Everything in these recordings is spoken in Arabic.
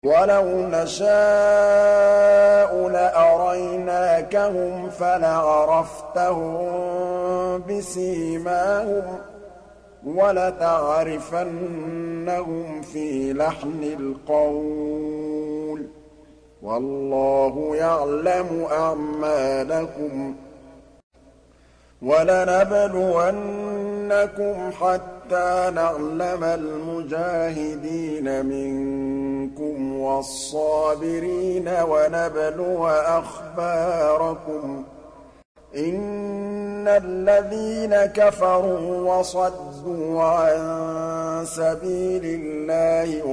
وَلَوْ نَشَاءُ لَأَرَيْنَاكَهُمْ فَلَعَرَفْتَهُم بِسِيمَاهُمْ ۚ وَلَتَعْرِفَنَّهُمْ فِي لَحْنِ الْقَوْلِ ۚ وَاللَّهُ يَعْلَمُ أَعْمَالَكُمْ ۚ وَلَنَبْلُوَنَّكُمْ حَتَّىٰ نَعْلَمَ الْمُجَاهِدِينَ مِنكُمْ وَالصَّابِرِينَ وَنَبْلُوَ أَخْبَارَكُمْ ۚ إِنَّ الَّذِينَ كَفَرُوا وَصَدُّوا عَن سَبِيلِ اللَّهِ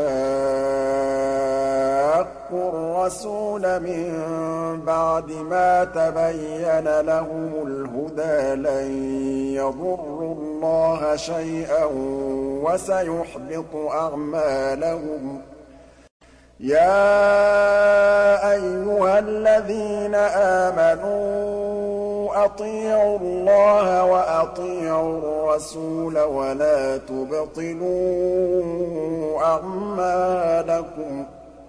وَشَاقُّوا الرَّسُولَ مِن بَعْدِ مَا تَبَيَّنَ لَهُمُ الْهُدَىٰ لَن يَضُرُّوا اللَّهَ شَيْئًا وَسَيُحْبِطُ أَعْمَالَهُمْ ۗ يَا أَيُّهَا الَّذِينَ آمَنُوا أَطِيعُوا اللَّهَ وَأَطِيعُوا الرَّسُولَ وَلَا تُبْطِلُوا أَعْمَالَكُمْ ۗ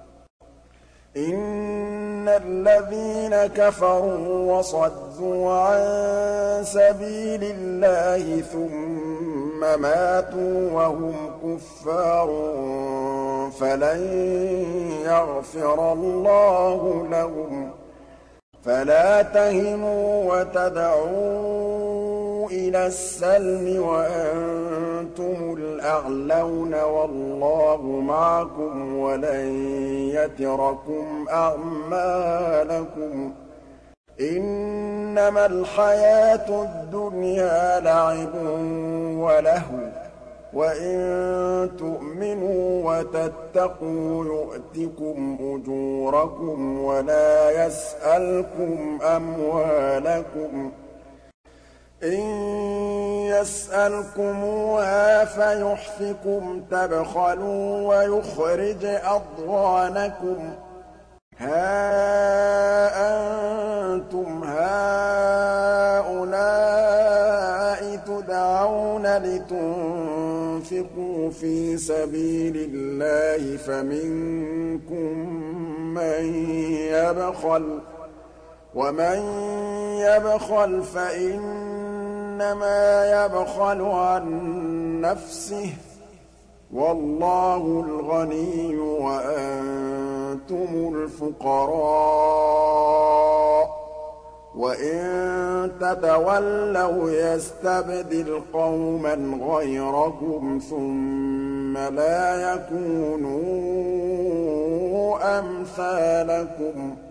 إِنَّ الَّذِينَ كَفَرُوا وَصَدُّوا عَن سَبِيلِ اللَّهِ ثُمَّ مَاتُوا وَهُمْ كُفَّارٌ فَلَن يَغْفِرَ اللَّهُ لَهُمْ ۖ فَلَا تَهِنُوا وَتَدْعُوا إِلَى السَّلْمِ وَأَنتُمُ الْأَعْلَوْنَ وَاللَّهُ مَعَكُمْ وَلَن يَتِرَكُمْ أَعْمَالَكُمْ ۚ إِنَّمَا الْحَيَاةُ الدُّنْيَا لَعِبٌ وَلَهْوٌ ۚ وَإِن تُؤْمِنُوا وَتَتَّقُوا يُؤْتِكُمْ أُجُورَكُمْ وَلَا يَسْأَلْكُمْ أَمْوَالَكُمْ ۖ إِن يَسْأَلْكُمُوهَا فَيُحْفِكُمْ تَبْخَلُوا وَيُخْرِجْ أَضْغَانَكُمْ ۖ هَا أَنتُمْ هَٰؤُلَاءِ تُدْعَوْنَ لِتُنفِقُوا فِي سَبِيلِ اللَّهِ فَمِنكُم مَّن يَبْخَلُ ۖ وَمَن يَبْخَلْ فَإِنَّمَا يَبْخَلُ عَن نَّفْسِهِ ۚ وَاللَّهُ الْغَنِيُّ وَأَنتُمُ الْفُقَرَاءُ ۚ وَإِن تَتَوَلَّوْا يَسْتَبْدِلْ قَوْمًا غَيْرَكُمْ ثُمَّ لَا يَكُونُوا أَمْثَالَكُمْ